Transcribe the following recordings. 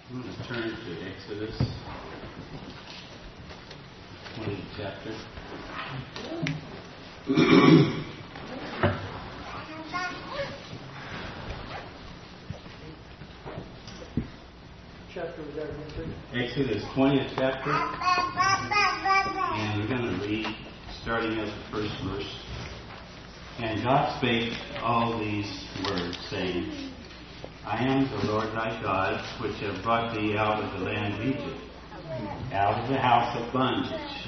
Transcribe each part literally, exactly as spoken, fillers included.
I'm going to turn to Exodus, twentieth chapter. Chapter was that again? Exodus, twentieth chapter. And we're going to read, starting at the first verse. And God spake all these words, saying, I am the Lord thy God, which have brought thee out of the land of Egypt, out of the house of bondage.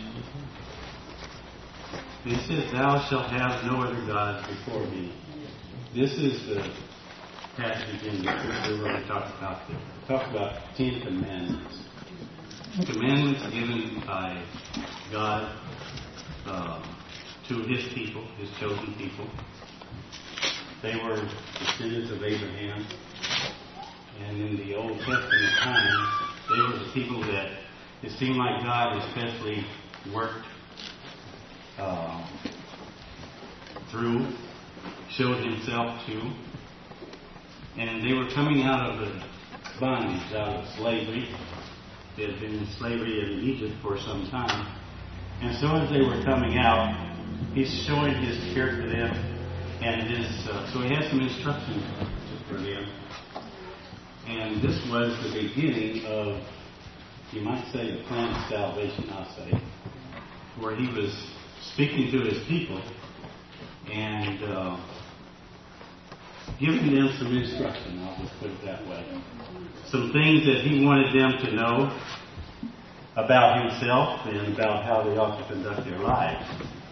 And he says, Thou shalt have no other gods before me. This is the passage in the scripture where we talk about the talk about Ten Commandments. Commandments given by God um, to His people, His chosen people. They were descendants of Abraham. And in the Old Testament times, they were the people that it seemed like God especially worked uh, through, showed Himself to. And they were coming out of the bondage, out of slavery. They had been in slavery in Egypt for some time. And so as they were coming out, He's showing His care to them. And his, uh, so He has some instructions for them. And this was the beginning of, you might say, the plan of salvation, I'll say, where He was speaking to His people and uh, giving them some instruction, I'll just put it that way. Some things that He wanted them to know about Himself and about how they ought to conduct their lives.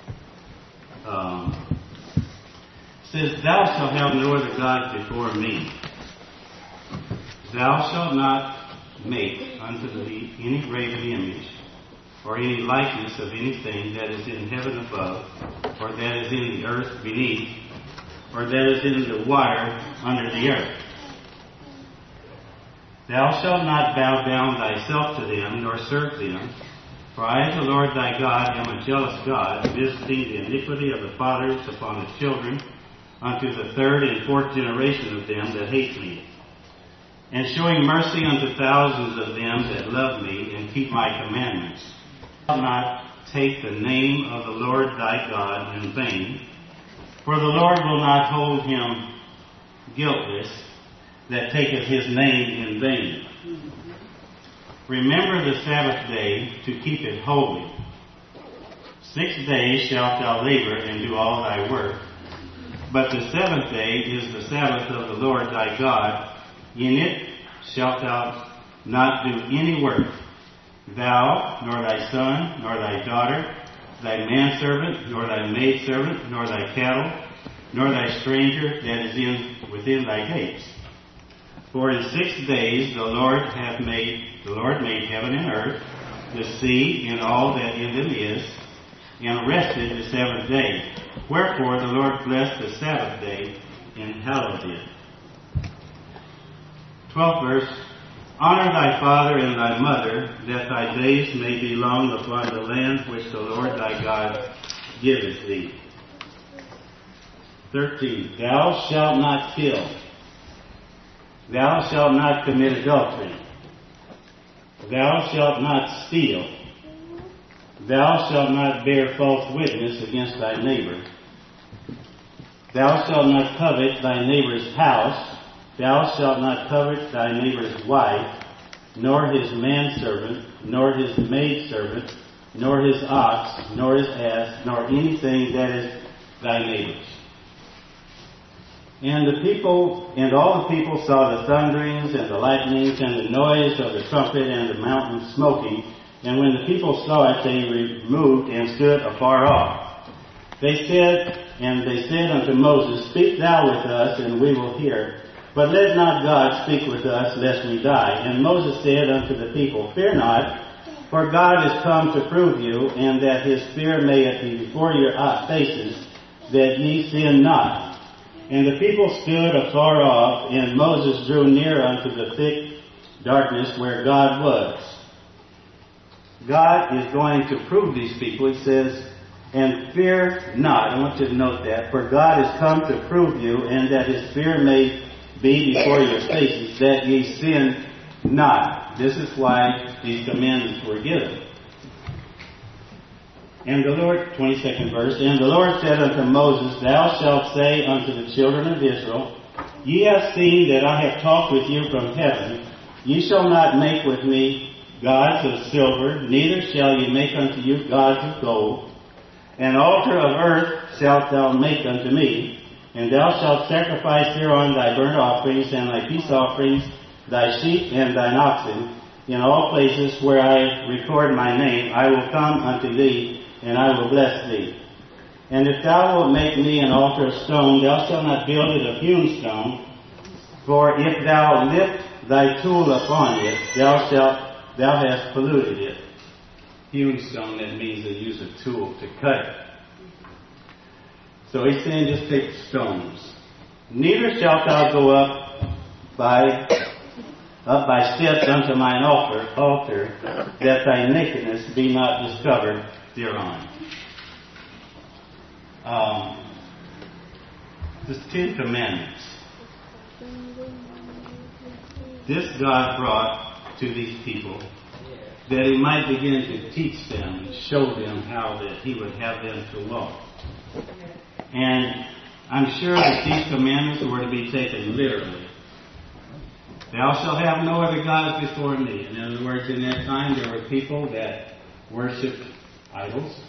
Um, it says, Thou shalt have no other gods before me. Thou shalt not make unto thee any graven image, or any likeness of anything that is in heaven above, or that is in the earth beneath, or that is in the water under the earth. Thou shalt not bow down thyself to them, nor serve them. For I, the Lord thy God, am a jealous God, visiting the iniquity of the fathers upon the children, unto the third and fourth generation of them that hate me, and showing mercy unto thousands of them that love me and keep my commandments. Thou shalt not take the name of the Lord thy God in vain, for the Lord will not hold him guiltless that taketh his name in vain. Remember the Sabbath day to keep it holy. Six days shalt thou labor and do all thy work, but the seventh day is the Sabbath of the Lord thy God. In it shalt thou not do any work, thou, nor thy son, nor thy daughter, thy manservant, nor thy maidservant, nor thy cattle, nor thy stranger that is in within thy gates. For in six days the Lord hath made the Lord made heaven and earth, the sea, and all that in them is, and rested the seventh day. Wherefore the Lord blessed the Sabbath day and hallowed it. Twelfth verse. Honor thy father and thy mother, that thy days may be long upon the land which the Lord thy God giveth thee. Thirteen. Thou shalt not kill. Thou shalt not commit adultery. Thou shalt not steal. Thou shalt not bear false witness against thy neighbor. Thou shalt not covet thy neighbor's house. Thou shalt not covet thy neighbor's wife, nor his manservant, nor his maidservant, nor his ox, nor his ass, nor anything that is thy neighbor's. And the people, and all the people saw the thunderings and the lightnings and the noise of the trumpet and the mountain smoking. And when the people saw it, they removed and stood afar off. They said, and they said unto Moses, Speak thou with us, and we will hear. But let not God speak with us, lest we die. And Moses said unto the people, Fear not, for God is come to prove you, and that his fear may be before your faces, that ye sin not. And the people stood afar off, and Moses drew near unto the thick darkness where God was. God is going to prove these people. He says, and fear not. I want you to note that. For God is come to prove you, and that his fear may be before your faces, that ye sin not. This is why these commandments were given. And the Lord, twenty-second verse, and the Lord said unto Moses, Thou shalt say unto the children of Israel, Ye have seen that I have talked with you from heaven. Ye shall not make with me gods of silver, neither shall ye make unto you gods of gold. An altar of earth shalt thou make unto me, and thou shalt sacrifice thereon thy burnt offerings and thy peace offerings, thy sheep and thine oxen. In all places where I record my name, I will come unto thee, and I will bless thee. And if thou wilt make me an altar of stone, thou shalt not build it of hewn stone, for if thou lift thy tool upon it, thou shalt thou hast polluted it. Hewn stone, that means they use a tool to cut it. So he's saying just take stones. Neither shalt thou go up by up by steps unto mine altar, altar, that thy nakedness be not discovered thereon. Um, the Ten Commandments. This God brought to these people that he might begin to teach them and show them how that he would have them to walk. And I'm sure that these commandments were to be taken literally. Thou shalt have no other gods before me. In other words, in that time there were people that worshipped idols.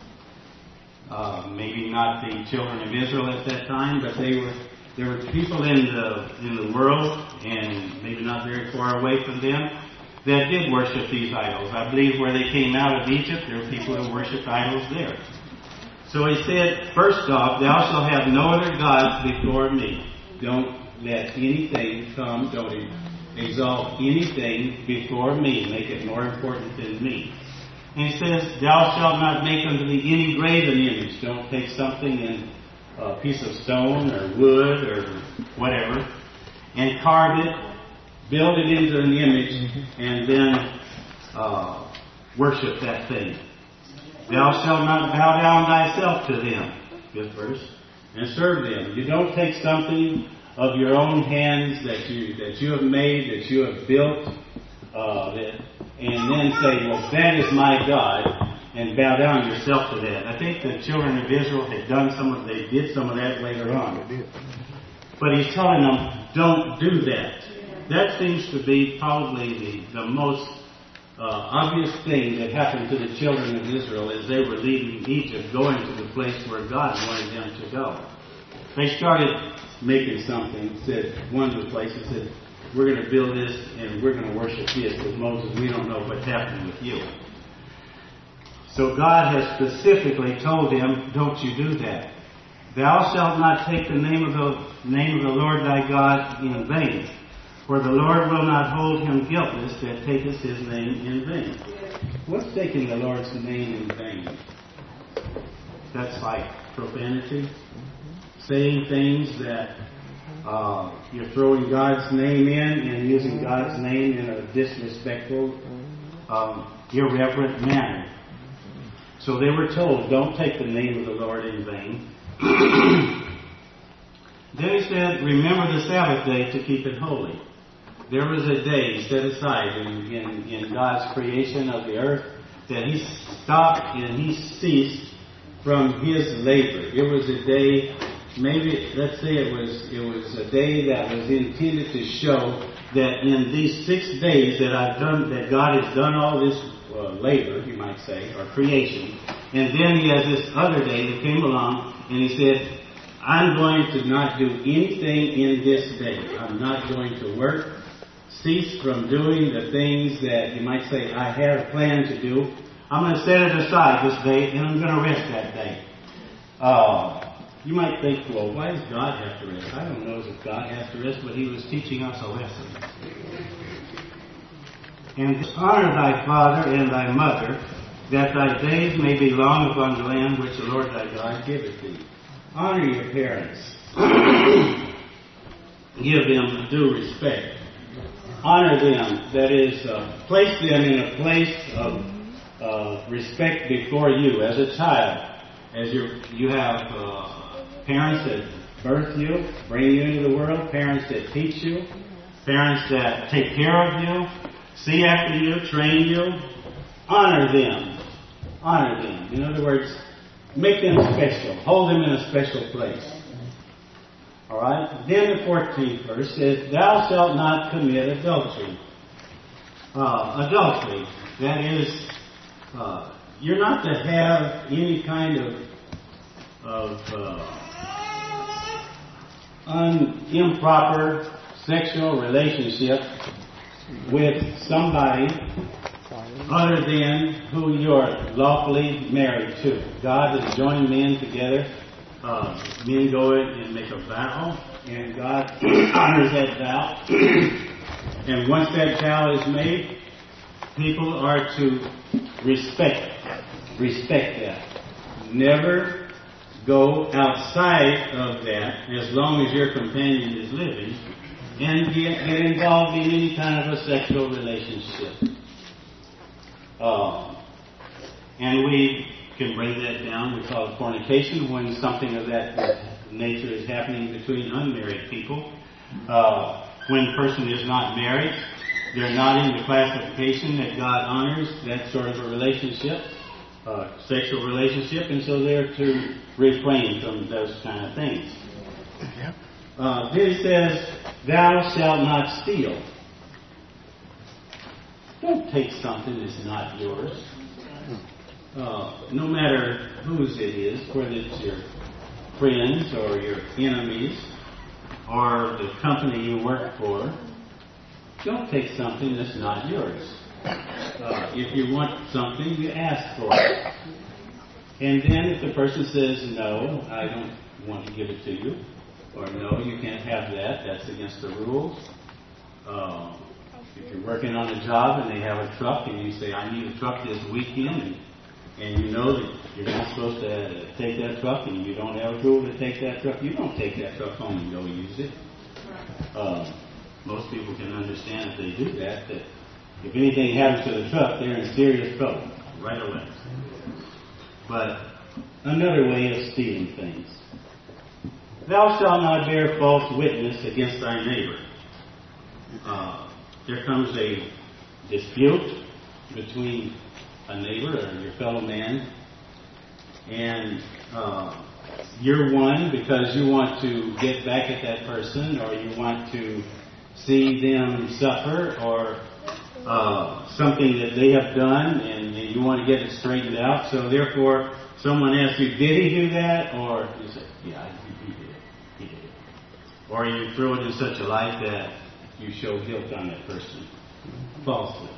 Uh, maybe not the children of Israel at that time, but they were there were people in the in the world, and maybe not very far away from them, that did worship these idols. I believe where they came out of Egypt, there were people who worshipped idols there. So he said, first off, thou shalt have no other gods before me. Don't let anything come, don't exalt anything before me. Make it more important than me. And he says, thou shalt not make unto thee any graven image. Don't take something in a piece of stone or wood or whatever and carve it, build it into an image, and then uh, worship that thing. Thou shalt not bow down thyself to them, fifth verse, and serve them. You don't take something of your own hands that you that you have made, that you have built, uh, that, and then say, well, that is my God, and bow down yourself to that. I think the children of Israel had done some of, they did some of that later on. But he's telling them, don't do that. That seems to be probably the, the most uh, obvious thing that happened to the children of Israel as they were leaving Egypt, going to the place where God wanted them to go. They started making something, said, one of the places said, we're going to build this and we're going to worship this, because Moses, we don't know what's happening with you. So God has specifically told him, don't you do that. Thou shalt not take the name of the name of the Lord thy God in vain, for the Lord will not hold him guiltless that taketh his name in vain. What's taking the Lord's name in vain? That's like profanity. Saying things that uh, you're throwing God's name in and using God's name in a disrespectful, um, irreverent manner. So they were told, don't take the name of the Lord in vain. Then he said, remember the Sabbath day to keep it holy. There was a day set aside in, in, in God's creation of the earth that he stopped and he ceased from his labor. It was a day, maybe, let's say it was it was a day that was intended to show that in these six days that I've done, that God has done all this uh, labor, you might say, or creation. And then he has this other day that came along and he said, I'm going to not do anything in this day. I'm not going to work. Cease from doing the things that you might say I had planned to do. I'm going to set it aside this day and I'm going to rest that day. Uh, you might think, well, why does God have to rest? I don't know if God has to rest, but he was teaching us a lesson. And honor thy father and thy mother, that thy days may be long upon the land which the Lord thy God giveth thee. Honor your parents. Give them due respect. Honor them, that is, uh, place them in a place of uh, respect before you as a child. As you you have uh, parents that birth you, bring you into the world, parents that teach you, parents that take care of you, see after you, train you, honor them. Honor them. In other words, make them special. Hold them in a special place. All right? Then the fourteenth verse says, thou shalt not commit adultery. Uh, adultery, that is, uh, you're not to have any kind of, of uh, un, improper sexual relationship with somebody other than who you're lawfully married to. God has joined men together. Uh, men go in and make a vow, and God honors that vow. And once that vow is made, people are to respect respect that. Never go outside of that as long as your companion is living and get, get involved in any kind of a sexual relationship. Uh, and we can break that down. We call it fornication when something of that nature is happening between unmarried people. Uh, when a person is not married, they're not in the classification that God honors, that sort of a relationship, uh, sexual relationship, and so they're to refrain from those kind of things. Uh, then it says, thou shalt not steal. Don't take something that's not yours. Uh, no matter whose it is, whether it's your friends or your enemies or the company you work for, don't take something that's not yours. Uh, if you want something, you ask for it. And then if the person says, no, I don't want to give it to you, or no, you can't have that, that's against the rules. Uh, if you're working on a job and they have a truck and you say, I need a truck this weekend, and, and you know that you're not supposed to take that truck and you don't have approval to take that truck, you don't take that truck home and go use it. Uh, most people can understand if they do that, that if anything happens to the truck, they're in serious trouble right away. But another way of stealing things. Thou shalt not bear false witness against thy neighbor. Uh, there comes a dispute between a neighbor or your fellow man, and uh, you're one because you want to get back at that person, or you want to see them suffer, or uh, something that they have done, and you want to get it straightened out. So therefore, someone asks you, did he do that? Or you say, yeah, he did it. He did it. Or you throw it in such a light that you show guilt on that person falsely.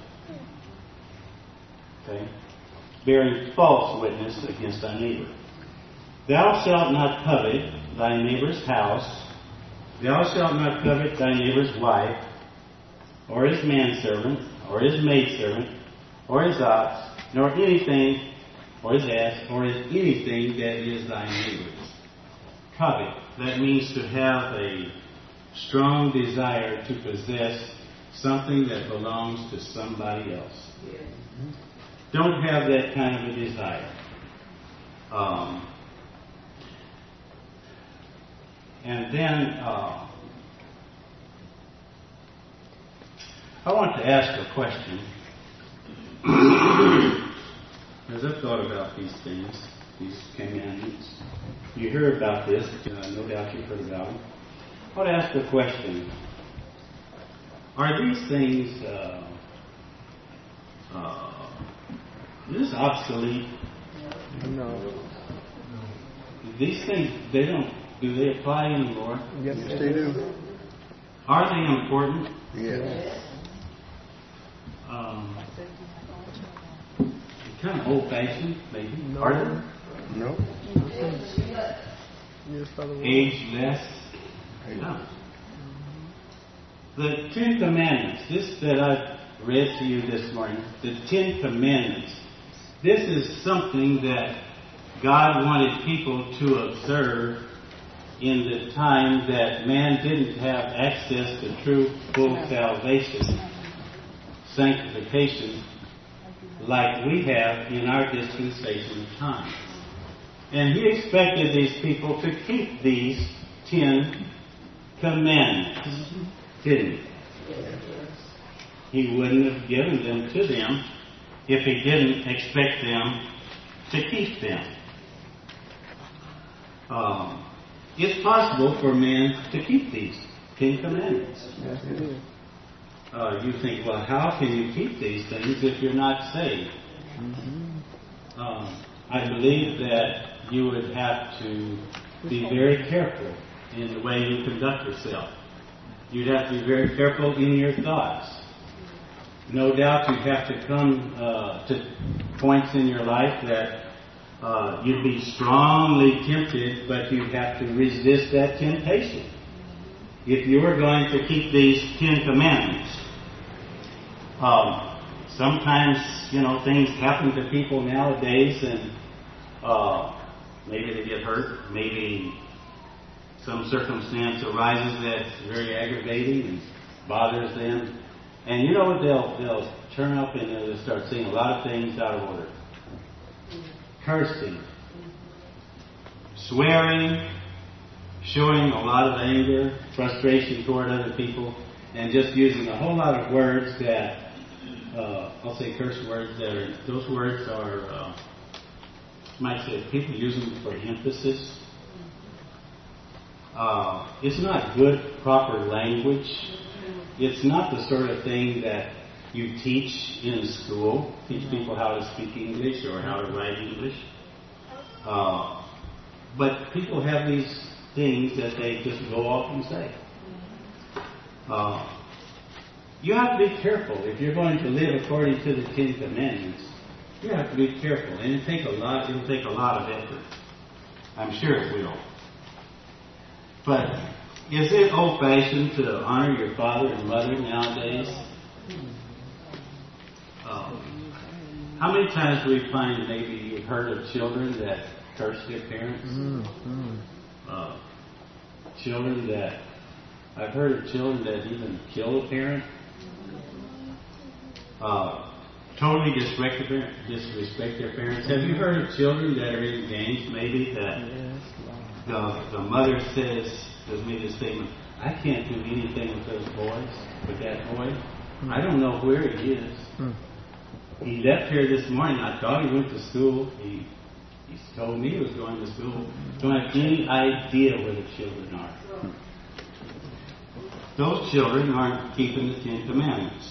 Okay? Bearing false witness against thy neighbor. Thou shalt not covet thy neighbor's house. Thou shalt not covet thy neighbor's wife, or his manservant, or his maidservant, or his ox, nor anything, or his ass, or his anything that is thy neighbor's. Covet, that means to have a strong desire to possess something that belongs to somebody else. Don't have that kind of a desire. Um, and then uh, I want to ask a question. As I've thought about these things, these commandments, you hear about this, uh, no doubt you've heard about them. I want to ask the question, are these things uh, uh, is this obsolete? No. These things, they don't, do they apply anymore? Yes, yes they do. Are they important? Yes. Um, kind of old-fashioned, maybe. No. Are they? No. Ageless? No. The Ten Commandments, this that I've read to you this morning, the Ten Commandments, this is something that God wanted people to observe in the time that man didn't have access to true, full salvation, sanctification, like we have in our dispensation of time. And he expected these people to keep these Ten Commandments, didn't he? He wouldn't have given them to them if he didn't expect them to keep them. Um, it's possible for men to keep these Ten Commandments. Yes, it is. Uh, you think, well, how can you keep these things if you're not saved? Mm-hmm. Um, I believe that you would have to be very careful in the way you conduct yourself. You'd have to be very careful in your thoughts. No doubt you'd have to come uh, to points in your life that uh, you'd be strongly tempted, but you'd have to resist that temptation if you were going to keep these Ten Commandments. Um, sometimes, you know, things happen to people nowadays, and uh, maybe they get hurt, maybe some circumstance arises that's very aggravating and bothers them. And you know, they'll they'll turn up and they'll start saying a lot of things out of order. Cursing, swearing, showing a lot of anger, frustration toward other people, and just using a whole lot of words that, uh, I'll say curse words that are, those words are, uh, you might say people use them for emphasis. Uh, it's not good, proper language. It's not the sort of thing that you teach in school, teach people how to speak English or how to write English. Uh, but people have these things that they just go off and say. Uh, you have to be careful. If you're going to live according to the Ten Commandments, you have to be careful. And it'll take a lot, it'll take a lot of effort. I'm sure it will. But is it old-fashioned to honor your father and mother nowadays? Um, how many times do we find maybe you've heard of children that curse their parents? Mm-hmm. Uh, children that, I've heard of children that even kill a parent. Uh, totally disrespect their, disrespect their parents. Have you heard of children that are in gangs maybe that the, the mother says, has made a statement, I can't do anything with those boys, with that boy. I don't know where he is. He left here this morning. I thought he went to school. He He told me he was going to school. Don't have any idea where the children are. Those children aren't keeping the Ten Commandments.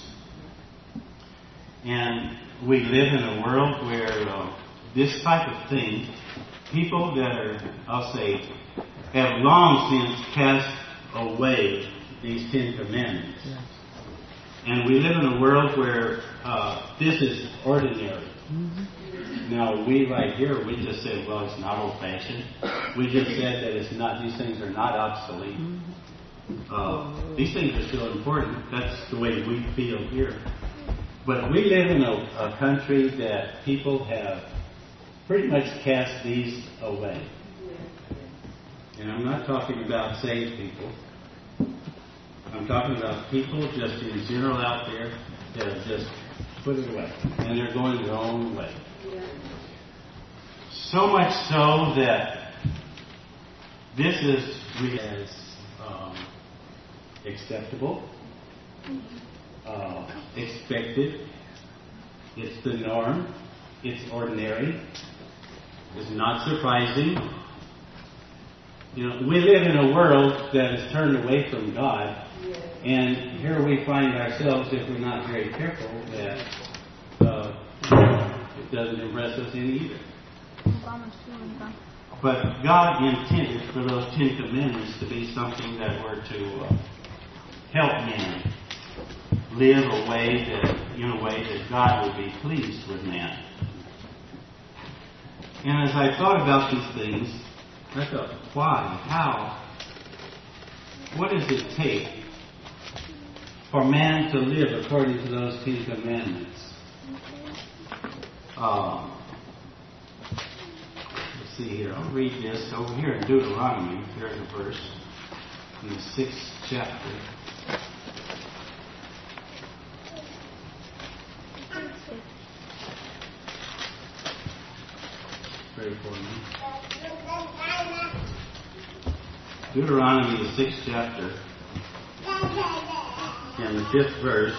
And we live in a world where uh, this type of thing, people that are, I'll say, have long since cast away these Ten Commandments. Yes. And we live in a world where uh, this is ordinary. Mm-hmm. Now, we right here, we just said, well, it's not old-fashioned. We just said that it's not; these things are not obsolete. Uh, these things are still important. That's the way we feel here. But we live in a, a country that people have pretty much cast these away. And I'm not talking about saved people. I'm talking about people just in general out there that have just put it away. And they're going their own way. So much so that this is really as um, acceptable, uh, expected. It's the norm. It's ordinary. It's not surprising. You know, we live in a world that is turned away from God, and here we find ourselves, if we're not very careful, that uh, it doesn't impress us any either. But God intended for those Ten Commandments to be something that were to uh, help man live a way that, in a way that God would be pleased with man. And as I thought about these things, I thought, why? How? What does it take for man to live according to those Ten Commandments? Um, let's see here. I'll read this over here in Deuteronomy. There's a verse in the sixth chapter. Pray for me. Deuteronomy, the sixth chapter, in and the fifth verse.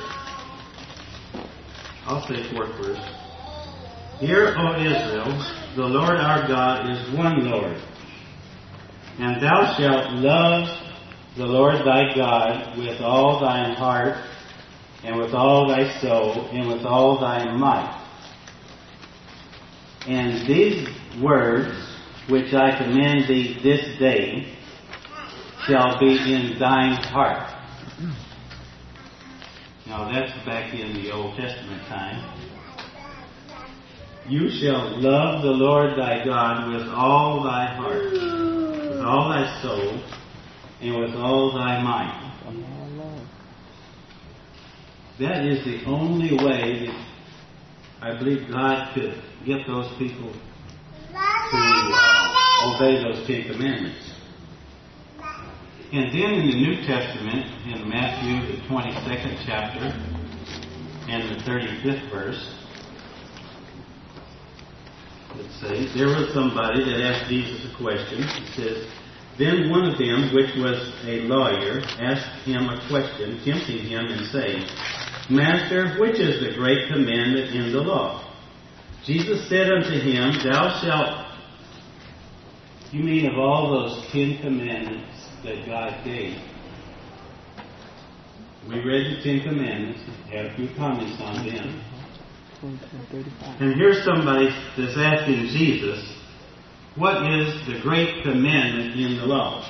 I'll say fourth verse. Hear, O Israel, the Lord our God is one Lord. And thou shalt love the Lord thy God with all thine heart, and with all thy soul, and with all thy might. And these words which I command thee this day shall be in thine heart. Now that's back in the Old Testament time. You shall love the Lord thy God with all thy heart, with all thy soul, and with all thy might. That is the only way that I believe God could get those people to uh, obey those Ten Commandments. And then in the New Testament, in Matthew, the twenty-second chapter, and the thirty-fifth verse, let's see, there was somebody that asked Jesus a question. It says, then one of them, which was a lawyer, asked him a question, tempting him and saying, Master, which is the great commandment in the law? Jesus said unto him, Thou shalt... You mean of all those Ten Commandments that God gave? We read the Ten Commandments, had a few comments on them. And here's somebody that's asking Jesus, what is the great commandment in the law?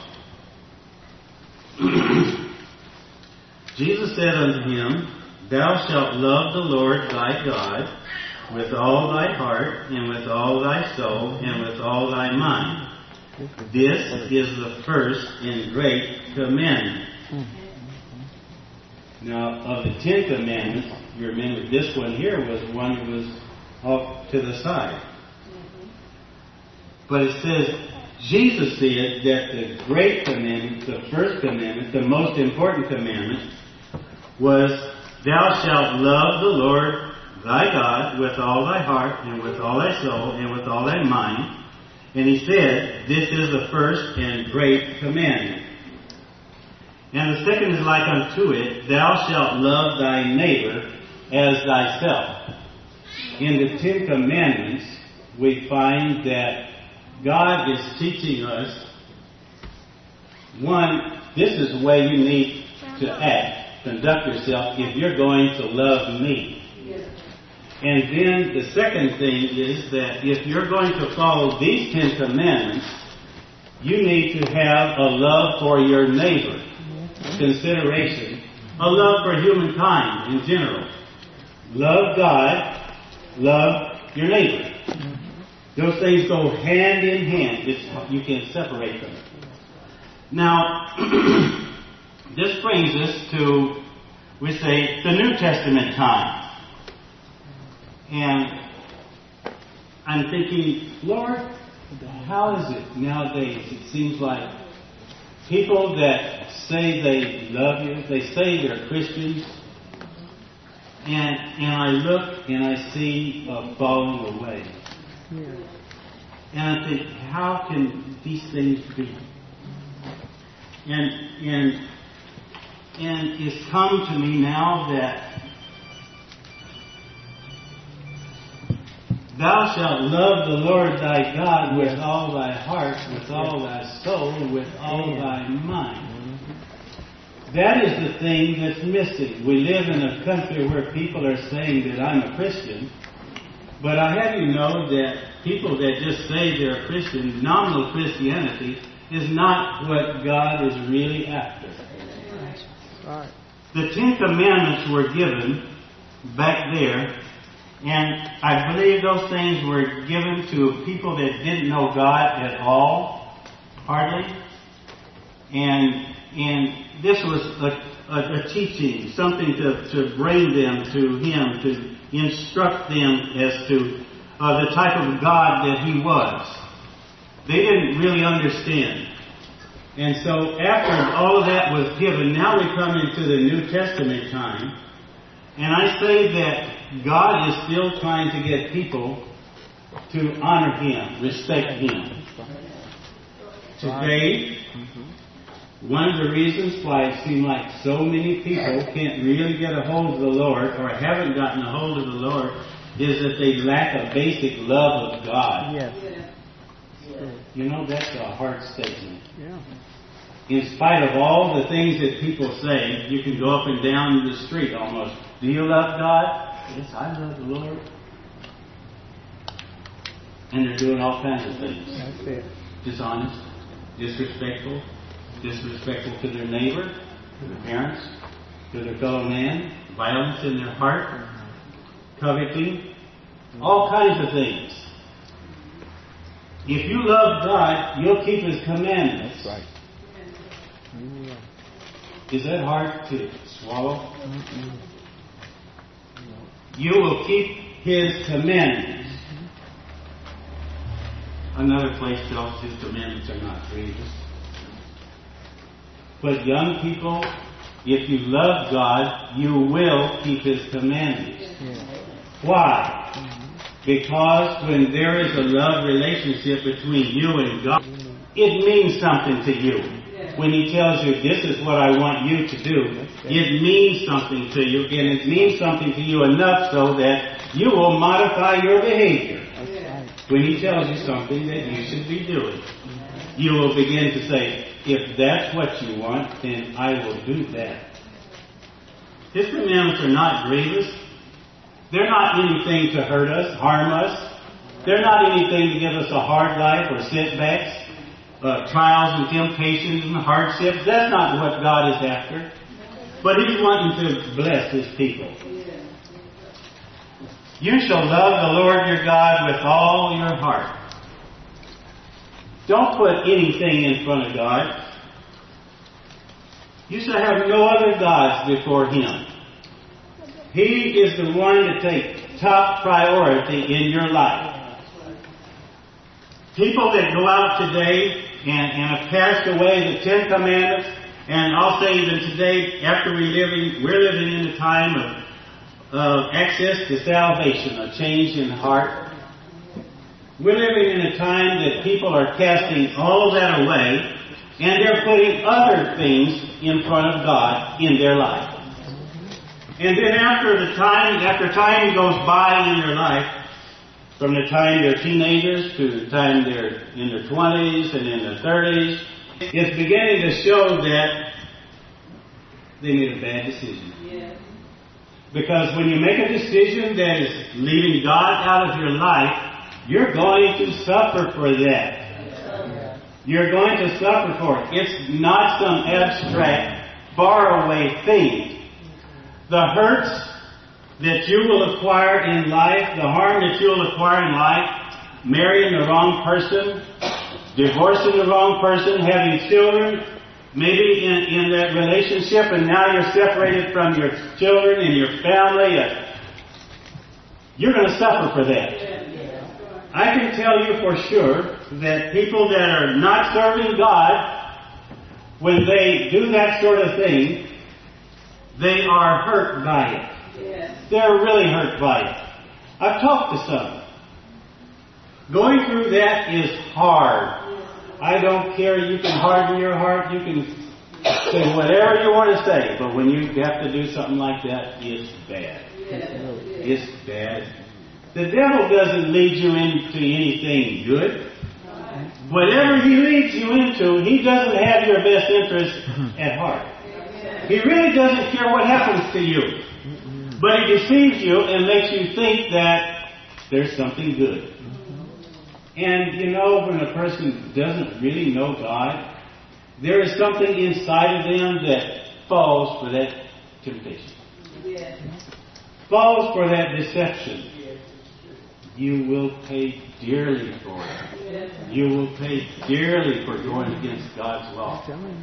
Jesus said unto him, Thou shalt love the Lord thy God with all thy heart, and with all thy soul, and with all thy mind. This is the first and great commandment. Now, of the Ten Commandments, you remember this one here was one that was off to the side. But it says, Jesus said that the great commandment, the first commandment, the most important commandment, was, Thou shalt love the Lord thy God with all thy heart, and with all thy soul, and with all thy mind. And he said, this is the first and great commandment. And the second is like unto it, Thou shalt love thy neighbor as thyself. In the Ten Commandments, we find that God is teaching us, one, this is the way you need to act, conduct yourself if you're going to love me. And then the second thing is that if you're going to follow these Ten Commandments, you need to have a love for your neighbor, consideration, a love for humankind in general. Love God, love your neighbor. Those things go hand in hand. It's, you can't separate them. Now, this brings us to, we say, the New Testament time. And I'm thinking, Lord, how is it nowadays? It seems like people that say they love you, they say they're Christians, and and I look and I see a falling away. And I think, how can these things be? And and and it's come to me now that Thou shalt love the Lord thy God with all thy heart, with all thy soul, and with all thy mind. That is the thing that's missing. We live in a country where people are saying that I'm a Christian, but I have you know that people that just say they're a Christian, nominal Christianity, is not what God is really after. The Ten Commandments were given back there, and I believe those things were given to people that didn't know God at all, hardly. And and this was a, a, a teaching, something to, to bring them to Him, to instruct them as to uh, the type of God that He was. They didn't really understand. And so after all of that was given, now we come into the New Testament time. And I say that God is still trying to get people to honor Him, respect Him. Today, One of the reasons why it seems like so many people can't really get a hold of the Lord or haven't gotten a hold of the Lord is that they lack a basic love of God. Yes. You know, that's a hard statement. Yeah. In spite of all the things that people say, you can go up and down the street almost. Do you love God? Yes, I love the Lord. And they're doing all kinds of things. That's it. Dishonest, disrespectful, disrespectful to their neighbor, to their parents, to their fellow man, violence in their heart, coveting, all kinds of things. If you love God, you'll keep His commandments. That's right. Yeah. Is that hard to swallow? Mm-mm. You will keep His commandments. Another place tells His commandments are not grievous. But young people, if you love God, you will keep His commandments. Yeah. Why? Mm-hmm. Because when there is a love relationship between you and God, it means something to you. When He tells you, this is what I want you to do, it means something to you, and it means something to you enough so that you will modify your behavior. When He tells you something that you should be doing, you will begin to say, if that's what you want, then I will do that. His commandments are not grievous. They're not anything to hurt us, harm us. They're not anything to give us a hard life or setbacks, uh, trials and temptations and hardships. That's not what God is after. But He's wanting to bless His people. You shall love the Lord your God with all your heart. Don't put anything in front of God. You shall have no other gods before Him. He is the one to take top priority in your life. People that go out today and, and have passed away the Ten Commandments, and I'll say even today, after we living, we're living in a time of of access to salvation, a change in heart. We're living in a time that people are casting all of that away, and they're putting other things in front of God in their life. And then after the time, after time goes by in their life, from the time they're teenagers to the time they're in their twenties and in their thirties, it's beginning to show that they made a bad decision. Yeah. Because when you make a decision that is leaving God out of your life, you're going to suffer for that. You're going to suffer for it. It's not some abstract, faraway thing. The hurts that you will acquire in life, the harm that you will acquire in life, marrying the wrong person, divorcing the wrong person, having children, maybe in, in that relationship, and now you're separated from your children and your family. You're going to suffer for that. I can tell you for sure that people that are not serving God, when they do that sort of thing, they are hurt by it. They're really hurt by it. I've talked to some. Going through that is hard. I don't care. You can harden your heart. You can say whatever you want to say. But when you have to do something like that, it's bad. It's bad. The devil doesn't lead you into anything good. Whatever he leads you into, he doesn't have your best interest at heart. He really doesn't care what happens to you. But he deceives you and makes you think that there's something good. And you know, when a person doesn't really know God, there is something inside of them that falls for that temptation. Yes. Falls for that deception. Yes. You will pay dearly for it. Yes. You will pay dearly for going against God's law.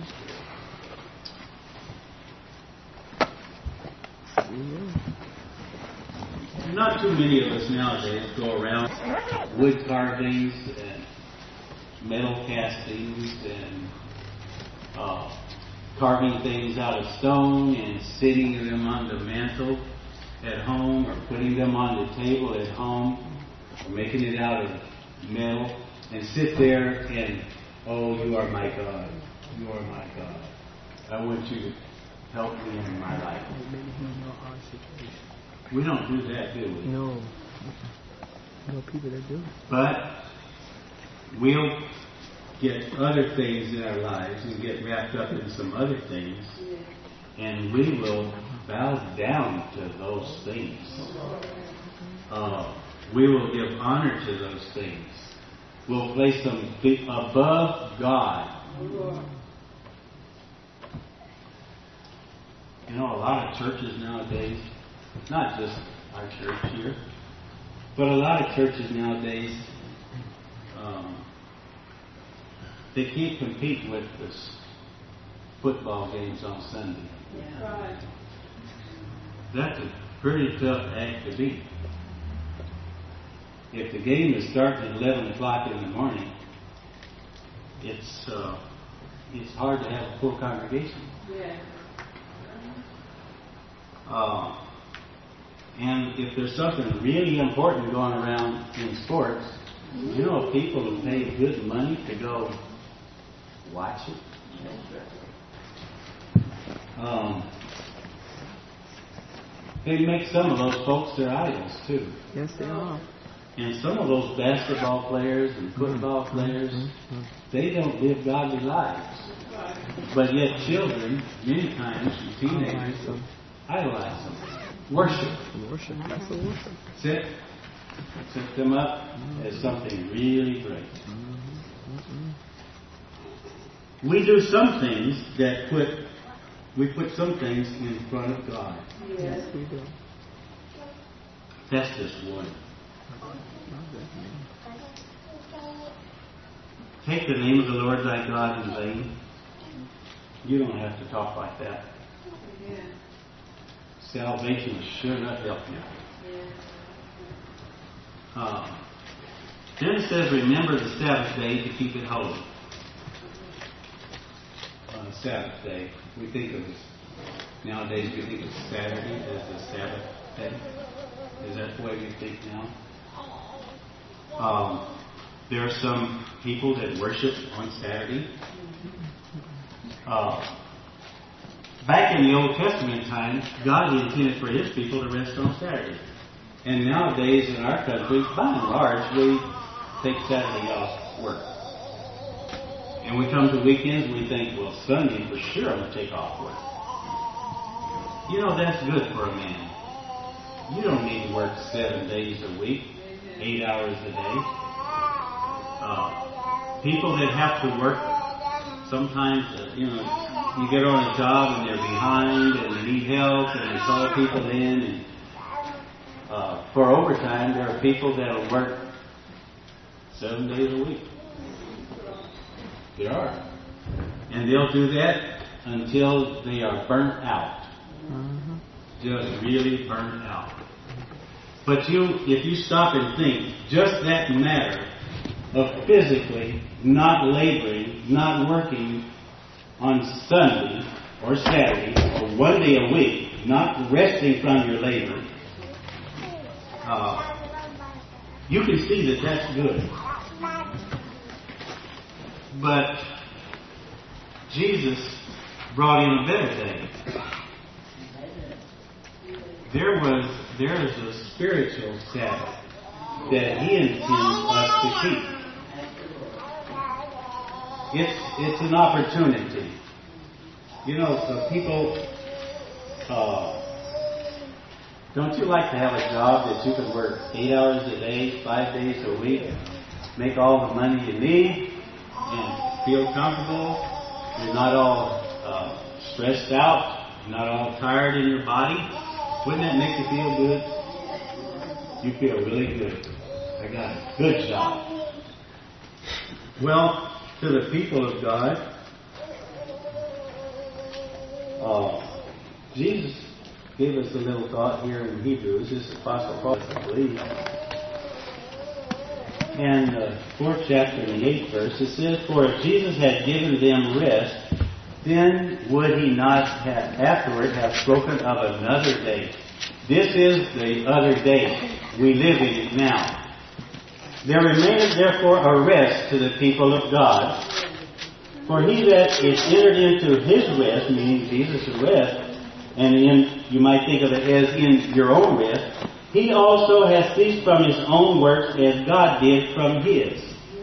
Not too many of us nowadays go around wood carvings and metal castings and uh, carving things out of stone and sitting them on the mantle at home, or putting them on the table at home, or making it out of metal, and sit there and, oh, you are my God. You are my God. I want you to help me in my life. We don't do that, do we? No. No people that do. But we'll get other things in our lives and get wrapped up in some other things, and we will bow down to those things. Uh, we will give honor to those things. We'll place them above God. You know, a lot of churches nowadays, not just our church here, but a lot of churches nowadays, um, they can't compete with this football games on Sunday. Right. That's a pretty tough act to beat. If the game is starting at eleven o'clock in the morning, it's uh, it's hard to have a full congregation. Yeah. Uh, and if there's something really important going around in sports, you know, people who pay good money to go watch it. Um, they make some of those folks their idols too. Yes, they are. And some of those basketball players and football players, they don't live godly lives. But yet children, many times, and teenagers, idolize them. Worship. Worship. That's the worship. Set, set them up as something really great. We do some things that put, we put some things in front of God. Yes, we do. That's just one. Take the name of the Lord thy God in vain. You don't have to talk like that. Yeah. Salvation will sure not help you. Uh, then it says, remember the Sabbath day to keep it holy. On the Sabbath day, we think of this, nowadays we think of Saturday as the Sabbath day. Is that the way we think now? Um, there are some people that worship on Saturday. Uh, back in the Old Testament times, God intended for His people to rest on Saturday. And nowadays in our country, by and large, we take Saturday off work. And we come to weekends and we think, well, Sunday for sure I'm going to take off work. You know, that's good for a man. You don't need to work seven days a week, eight hours a day. Uh, people that have to work, sometimes, uh, you know, you get on a job and they're behind and they need help and they call people in. And uh, for overtime, there are people that will work seven days a week. There are. And they'll do that until they are burnt out. Mm-hmm. Just really burnt out. But you, if you stop and think, just that matter of physically not laboring, not working on Sunday or Saturday or one day a week, not resting from your labor, uh, you can see that that's good. But Jesus brought in a better day. There was there is a spiritual Sabbath that He intends us to keep. It's it's an opportunity. You know, uh, people, uh, don't you like to have a job that you can work eight hours a day, five days a week, make all the money you need, and feel comfortable? You're not all uh, stressed out. You're not all tired in your body. Wouldn't that make you feel good? You feel really good. I got a good job. Well, to the people of God, uh, Jesus gave us a little thought here in Hebrews. This is Apostle Paul, I believe. And the fourth chapter and the eighth verse, it says, for if Jesus had given them rest, then would He not have afterward have spoken of another day? This is the other day. We live in it now. There remaineth therefore a rest to the people of God. For he that is entered into his rest, meaning Jesus' rest, and in, you might think of it as in your own rest, he also has ceased from his own works as God did from his.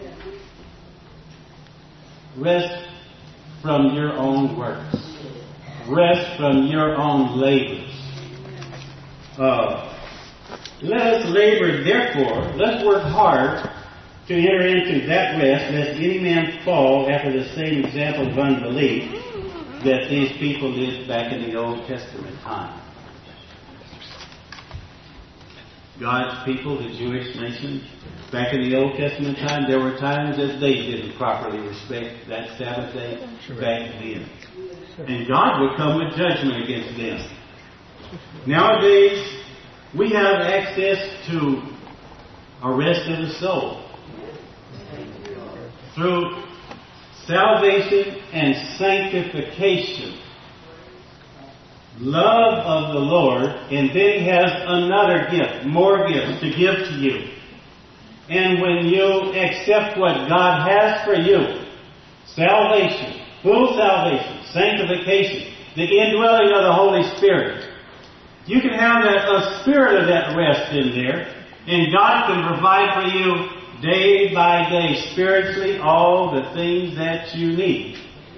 Rest from your own works. Rest from your own labors. Uh, let us labor, therefore, let's work hard to enter into that rest, lest any man fall after the same example of unbelief that these people lived back in the Old Testament time. God's people, the Jewish nation, back in the Old Testament time, there were times that they didn't properly respect that Sabbath day back then. And God would come with judgment against them. Nowadays, we have access to a rest of the soul through salvation and sanctification. Love of the Lord, and then He has another gift, more gifts to give to you. And when you accept what God has for you, salvation, full salvation, sanctification, the indwelling of the Holy Spirit, you can have that, a spirit of that rest in there, and God can provide for you day by day, spiritually, all the things that you need.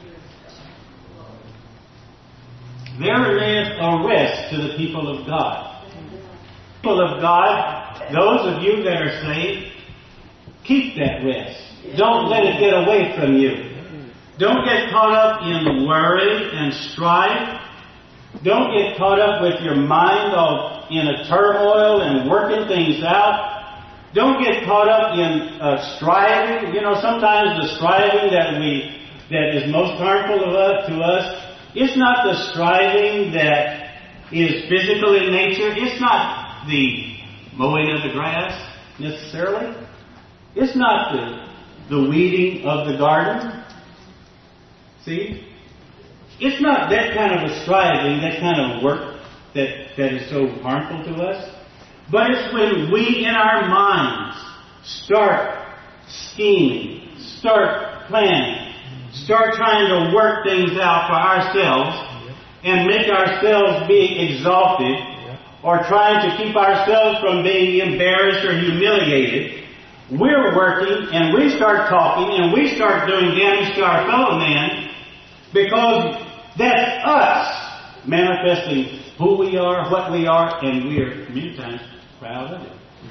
There is a rest to the people of God. People of God, those of you that are saved, keep that rest. Don't let it get away from you. Don't get caught up in worry and strife. Don't get caught up with your mind all in a turmoil and working things out. Don't get caught up in uh, striving. You know, sometimes the striving that we that is most harmful of us, to us, it's not the striving that is physical in nature. It's not the mowing of the grass necessarily. It's not the the weeding of the garden. See? It's not that kind of a striving, that kind of work that, that is so harmful to us. But it's when we in our minds start scheming, start planning, start trying to work things out for ourselves and make ourselves be exalted or trying to keep ourselves from being embarrassed or humiliated. We're working and we start talking and we start doing damage to our fellow man because that's us manifesting who we are, what we are, and we're many times proud of it.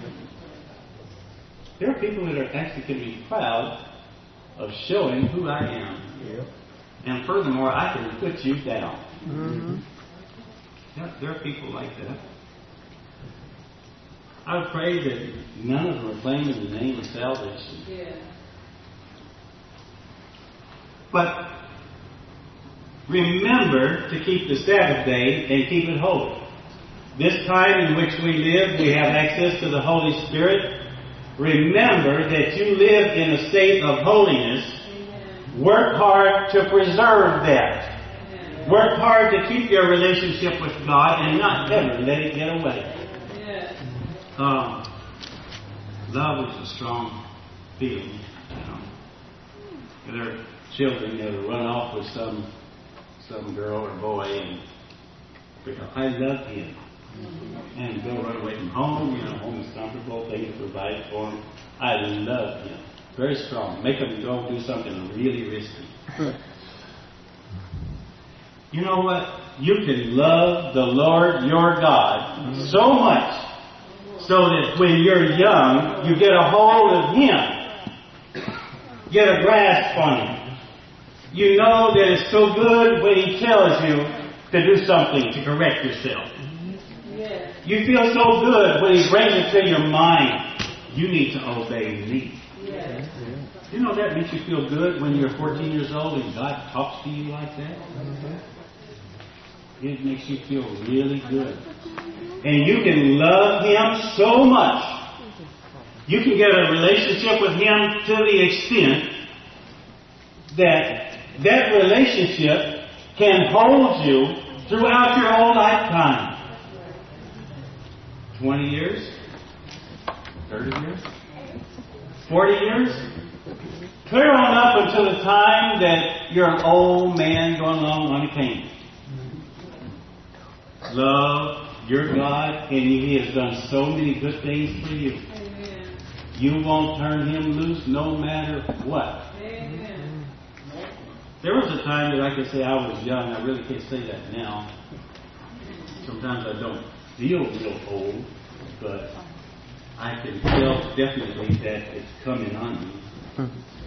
There are people that are actually can be proud of showing who I am. Yep. And furthermore, I can put you down. Mm-hmm. Yeah, there are people like that. I would pray that none of them are claiming the name of salvation. Yeah. But remember to keep the Sabbath day and keep it holy. This time in which we live, we have access to the Holy Spirit. Remember that you live in a state of holiness. Amen. Work hard to preserve that. Amen. Work hard to keep your relationship with God and not ever let it get away. Yes. Um, love is a strong feeling. You know. There are children that will run off with some some girl or boy and because I love him. And they'll run away from home, you know, home is comfortable, things to provide for them. I love him. Very strong. Make them go do something really risky. You know what? You can love the Lord your God so much so that when you're young, you get a hold of Him. Get a grasp on Him. You know that it's so good when He tells you to do something to correct yourself. Yes. You feel so good when He brings it to your mind. You need to obey me. Yes. You know that makes you feel good when you're fourteen years old and God talks to you like that? It makes you feel really good. And you can love Him so much. You can get a relationship with Him to the extent that that relationship can hold you throughout your whole lifetime. twenty years? thirty years? forty years? Clear on up until the time that you're an old man going along on a cane. Love your God, and He has done so many good things for you. Amen. You won't turn Him loose no matter what. Amen. There was a time that I could say I was young. I really can't say that now. Sometimes I don't feel real old, but I can tell definitely that it's coming on me.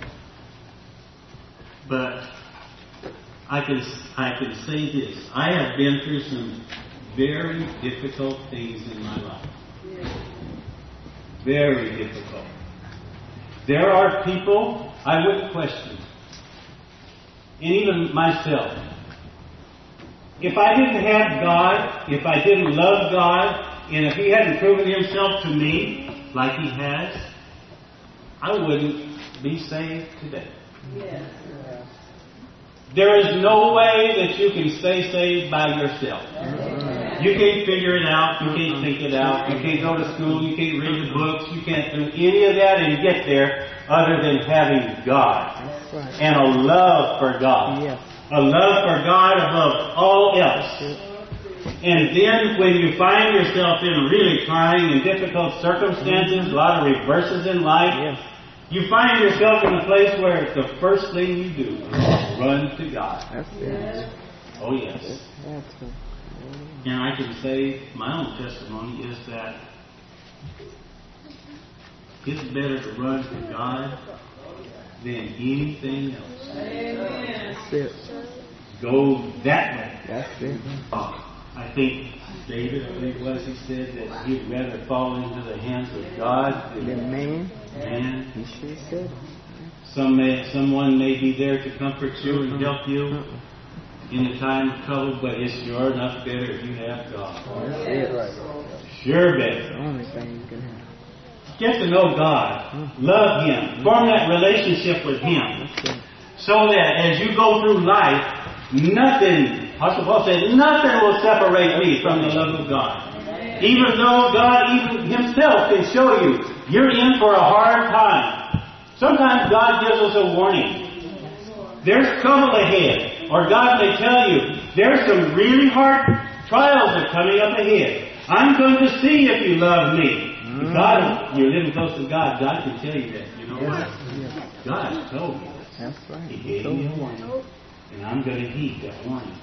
But I can I can say this. I have been through some very difficult things in my life. Very difficult. There are people I wouldn't question. And even myself. If I didn't have God, if I didn't love God, and if He hadn't proven Himself to me like He has, I wouldn't be saved today. Yes. There is no way that you can stay saved by yourself. You can't figure it out. You can't think it out. You can't go to school. You can't read the books. You can't do any of that and get there other than having God. And a love for God. Yes. A love for God above all else. And then when you find yourself in really trying and difficult circumstances, a lot of reverses in life, Yes. you find yourself in a place where the first thing you do is run to God. That's it. Oh, yes. That's it. And I can say my own testimony is that it's better to run to God than anything else. Amen. That's it. Go that way. That's it. Uh, I think David, I believe it was, he said that he'd rather fall into the hands of God The than man, man. he sure said. Some may, someone may be there to comfort you and help you in the time of trouble, but it's sure enough better if you have God. That's it. Sure The better. only thing you can have. Get to know God. Love Him. Form that relationship with Him. That's it. So that as you go through life, nothing, Apostle Paul said, nothing will separate me from the love of God. Even though God even Himself can show you, you're in for a hard time. Sometimes God gives us a warning. There's trouble ahead. Or God may tell you, there's some really hard trials that are coming up ahead. I'm going to see if you love me. Mm-hmm. God, you're living close to God. God can tell you that. You know what? Yes. God told me this. That's right. He gave me a warning. And I'm going to heed that warning.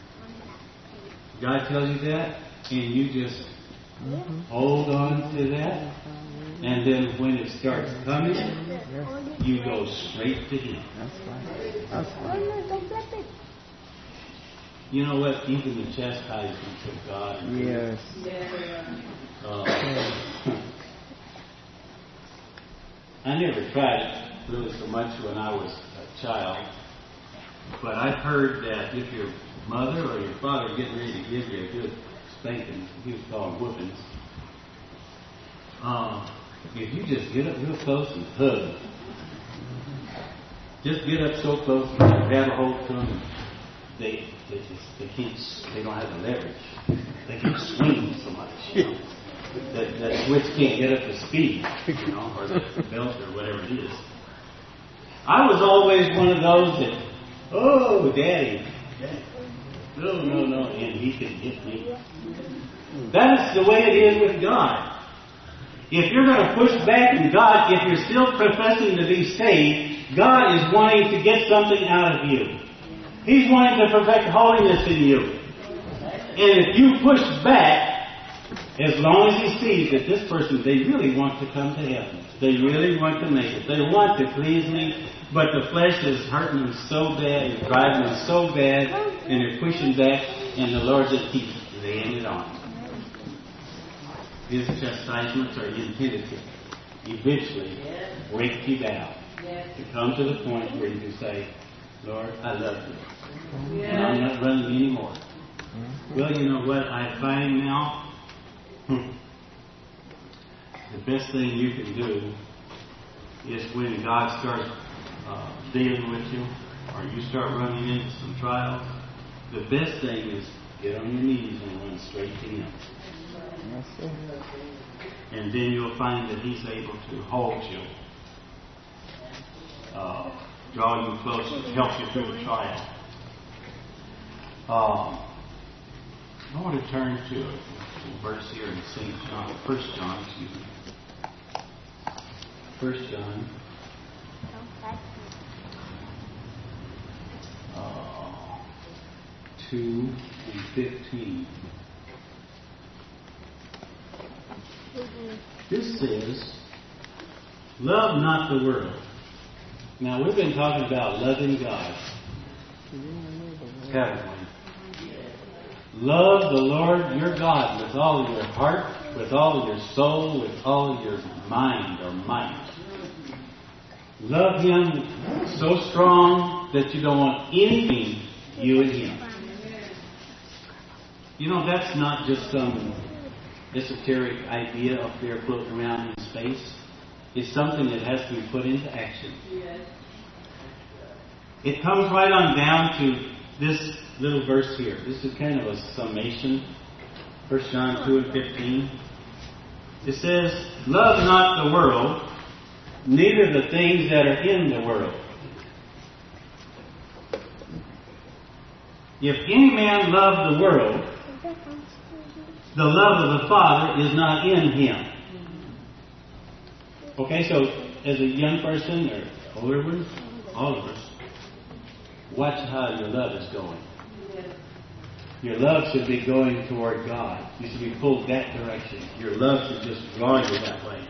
God tells you that, and you just mm-hmm. hold on to that. And then when it starts coming, you go straight to Him. That's right. That's right. You know what? Even the chastisements of God. Yes. Uh, I never tried it really so much when I was a child. But I've heard that if your mother or your father getting ready to give you a good spanking, he was called whoopings, uh, if you just get up real close and hug, just get up so close and grab a hold to them, they they just they can't they don't have the leverage. They can't swing so much. You know? That that switch can't get up to speed, you know, or the belt or whatever it is. I was always one of those that, oh, Daddy, Daddy. No, no, no, and he can hit me. That's the way it is with God. If you're going to push back in God, if you're still professing to be saved, God is wanting to get something out of you. He's wanting to perfect holiness in you. And if you push back, as long as He sees that this person, they really want to come to heaven. They really want to make it. They want to please me. But the flesh is hurting them so bad and driving them so bad, and they're pushing back, and the Lord just keeps laying it on. His chastisements are intended to eventually break you down, to come to the point where you can say, Lord, I love you, and I'm not running anymore. Well, you know what I find now? The best thing you can do is when God starts uh, dealing with you, or you start running into some trials, the best thing is get on your knees and run straight to Him. And then you'll find that He's able to hold you. Uh, uh, draw you close, help you through the trial. Um, I want to turn to a verse here in Saint John, First John, excuse me. First John. Uh, two and fifteen. This says, love not the world. Now, we've been talking about loving God, haven't we? Love the Lord your God with all of your heart, with all of your soul, with all of your mind or might. Love Him so strong that you don't want anything, you and Him. You know, that's not just some esoteric idea up there floating around in space. It's something that has to be put into action. It comes right on down to this little verse here. This is kind of a summation. First John two and fifteen. It says, love not the world, neither the things that are in the world. If any man love the world, the love of the Father is not in him. Okay, so as a young person or older one, all of us, watch how your love is going. Your love should be going toward God. You should be pulled that direction. Your love should just draw you that way.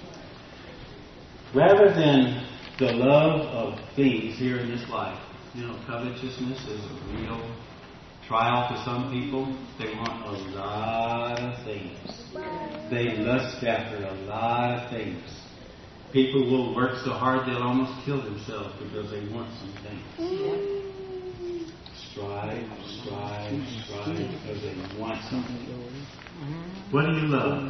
Rather than the love of things here in this life. You know, covetousness is a real trial to some people. They want a lot of things. They lust after a lot of things. People will work so hard they'll almost kill themselves because they want some things. Strive, strive, strive because they want something. What do you love?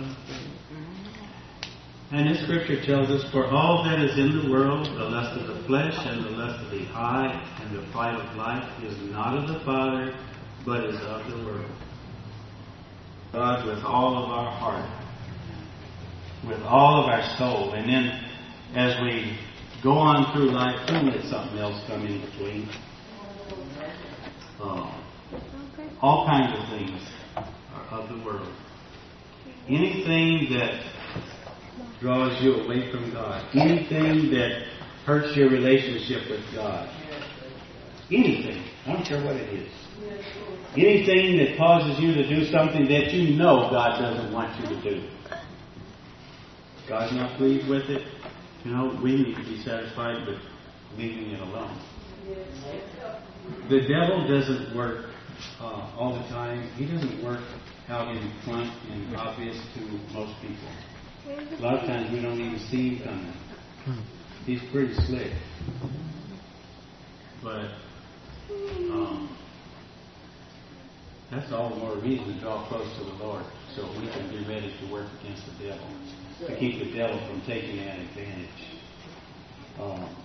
And this scripture tells us, for all that is in the world, the lust of the flesh and the lust of the eye and the pride of life is not of the Father, but is of the world. God with all of our heart, with all of our soul. And then as we go on through life, don't let something else come in between. Uh, all kinds of things are of the world. Anything that draws you away from God. Anything that hurts your relationship with God. Anything. I don't care what it is. Anything that causes you to do something that you know God doesn't want you to do. God's not pleased with it. You know, we need to be satisfied with leaving it alone. The devil doesn't work uh, all the time. He doesn't work out in front and obvious to most people. A lot of times we don't even see him coming. He's pretty slick. But um, that's all the more reason to draw close to the Lord, so we can be ready to work against the devil, to keep the devil from taking that advantage. Um,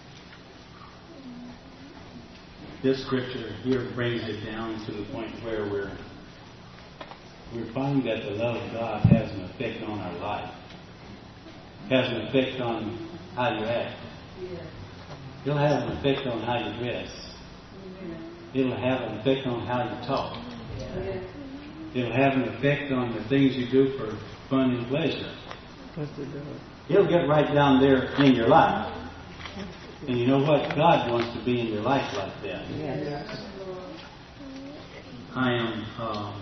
this scripture here brings it down to the point where we're we find that the love of God has an effect on our life. Has an effect on how you act. It'll have an effect on how you dress. It'll have an effect on how you talk. It'll have an effect on the things you do for fun and pleasure. It'll get right down there in your life. And you know what? God wants to be in your life like that. Yes. I am... Um,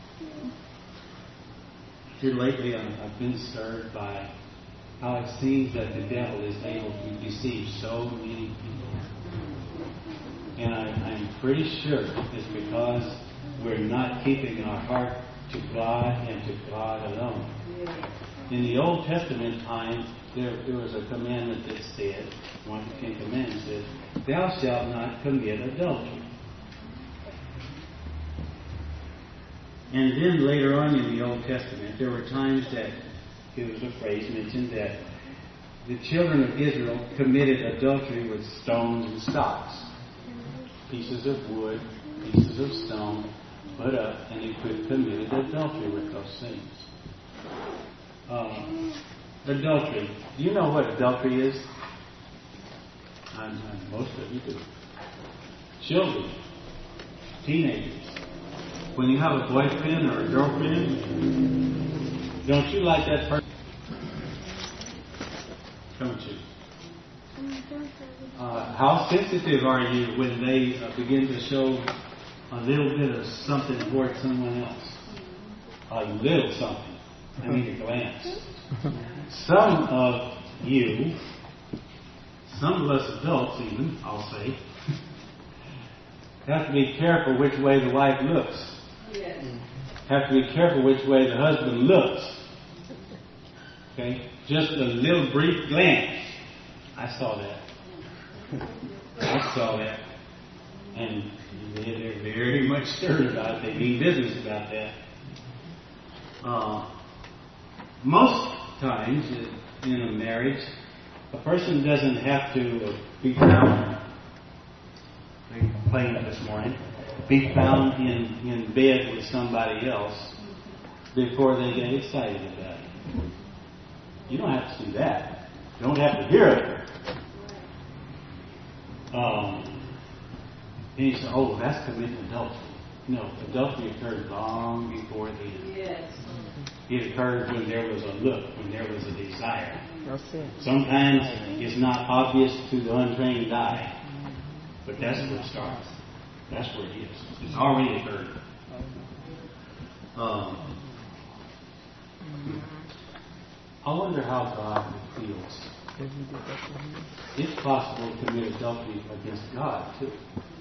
Here lately, I've been stirred by how it seems that the devil is able to deceive so many people. And I, I'm pretty sure it's because we're not keeping our heart to God and to God alone. In the Old Testament times, there, there was a commandment that said, one of the Ten Commandments says, thou shalt not commit adultery. And then later on in the Old Testament, there were times that, it was a phrase mentioned, that the children of Israel committed adultery with stones and stocks. Pieces of wood, pieces of stone, put up, and they could committed adultery with those things. Uh, adultery. Do you know what adultery is? And, and most of you do. Children, teenagers. When you have a boyfriend or a girlfriend, don't you like that person? Don't you? Uh, how sensitive are you when they uh, begin to show a little bit of something towards someone else? A little something. I mean a glance. Some of you, some of us adults even, I'll say, have to be careful which way the wife looks. Yes. Have to be careful which way the husband looks. Okay? Just a little brief glance. I saw that. I saw that. And they're very much stirred about it. They mean business about that. Uh, most times in a marriage, a person doesn't have to be found, they playing it this morning, be found in, in bed with somebody else before they get excited about it. You don't have to do that. You don't have to hear it. Um, and you say, oh, that's committing adultery. No, adultery occurred long before then. Yes. It occurred when there was a look, when there was a desire. That's it. Sometimes it's not obvious to the untrained eye, but that's where it starts. That's where it is. It's already occurred. Um, I wonder how God feels. It's possible to commit adultery against God, too.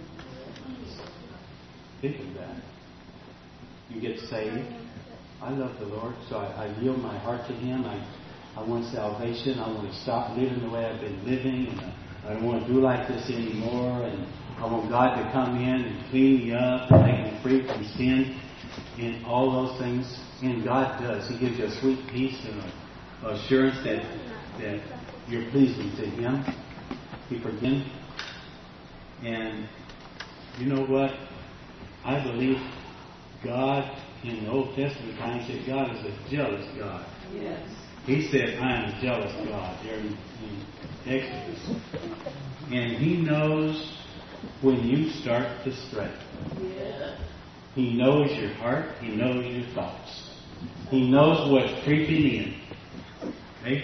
Think of that. You get saved. I love the Lord, so I, I yield my heart to Him. I, I want salvation. I want to stop living the way I've been living. And I, I don't want to do like this anymore. And I want God to come in and clean me up and make me free from sin and all those things. And God does. He gives you a sweet peace and a assurance that that you're pleasing to Him. He forgives. And you know what? I believe God in the Old Testament times said God is a jealous God. Yes. He said, I am a jealous God there in, in Exodus. And He knows when you start to stray. Yeah. He knows your heart. He knows your thoughts. He knows what's creeping in. Okay?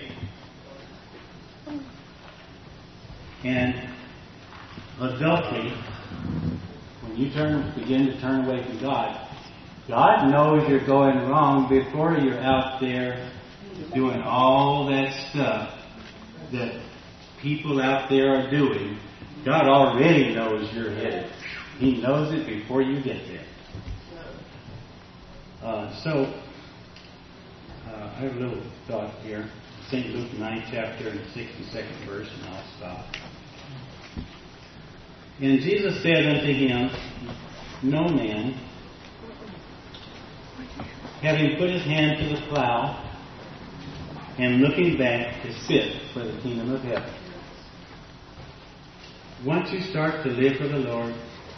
And adultery, when you turn, begin to turn away from God, God knows you're going wrong before you're out there doing all that stuff that people out there are doing. God already knows you're headed. He knows it before you get there. Uh, so, uh, I have a little thought here. Saint Luke ninth chapter and sixty-second verse, and I'll stop. And Jesus said unto him, no man, having put his hand to the plow, and looking back, is fit for the kingdom of heaven. Once you start to live for the Lord,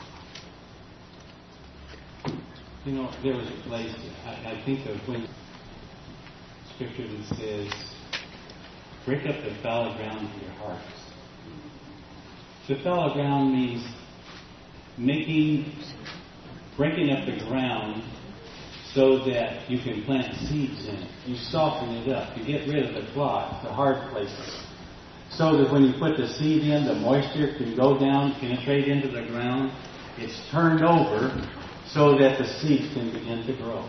you know, there was a place, I, I think of when Scripture that says, break up the fallow ground of your hearts. The fallow ground means making, breaking up the ground so that you can plant seeds in it. You soften it up. You get rid of the clods, the hard places. So that when you put the seed in, the moisture can go down, penetrate into the ground. It's turned over so that the seeds can begin to grow.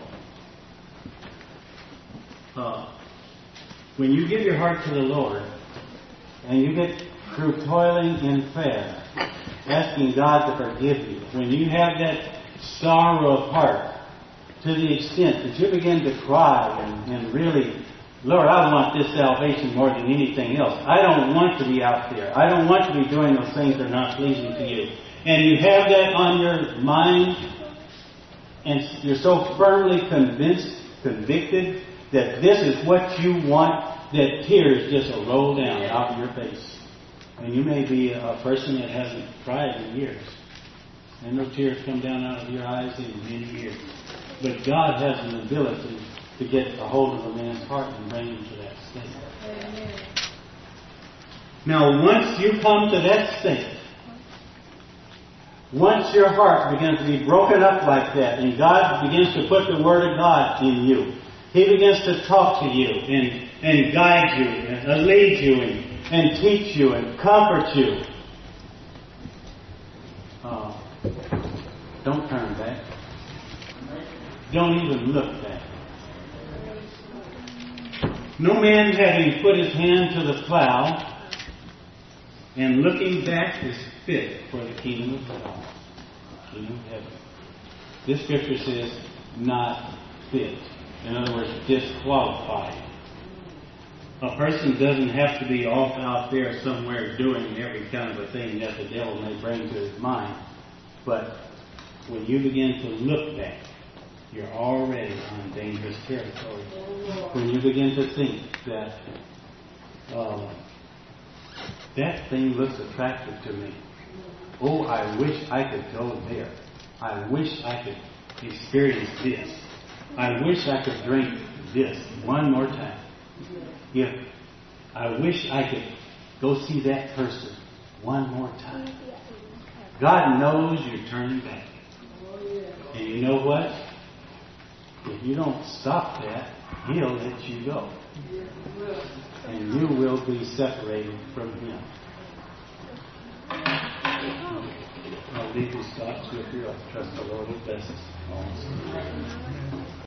Uh, when you give your heart to the Lord, and you get through toiling in prayer, asking God to forgive you, when you have that sorrow of heart to the extent that you begin to cry and, and really, Lord, I want this salvation more than anything else. I don't want to be out there. I don't want to be doing those things that are not pleasing to you. And you have that on your mind, and you're so firmly convinced, convicted, that this is what you want, that tears just will roll down out of your face. And you may be a person that hasn't cried in years. And no tears come down out of your eyes in many years. But God has an ability to get a hold of a man's heart and bring him to that state. Amen. Now, once you come to that state, once your heart begins to be broken up like that, and God begins to put the Word of God in you, He begins to talk to you and, and guide you and lead you and, and teach you and comfort you. Uh, don't turn back. Don't even look back. No man having put his hand to the plow and looking back is fit for the kingdom of God, kingdom of heaven. This scripture says not fit. In other words, disqualified. A person doesn't have to be off out there somewhere doing every kind of a thing that the devil may bring to his mind. But when you begin to look back, you're already on dangerous territory. When you begin to think that uh, that thing looks attractive to me. Oh, I wish I could go there. I wish I could experience this. I wish I could drink this one more time. Yeah. I wish I could go see that person one more time. God knows you're turning back. And you know what? If you don't stop that, He'll let you go. And you will be separated from Him. I'll leave these thoughts with you. I trust the Lord will bless us all.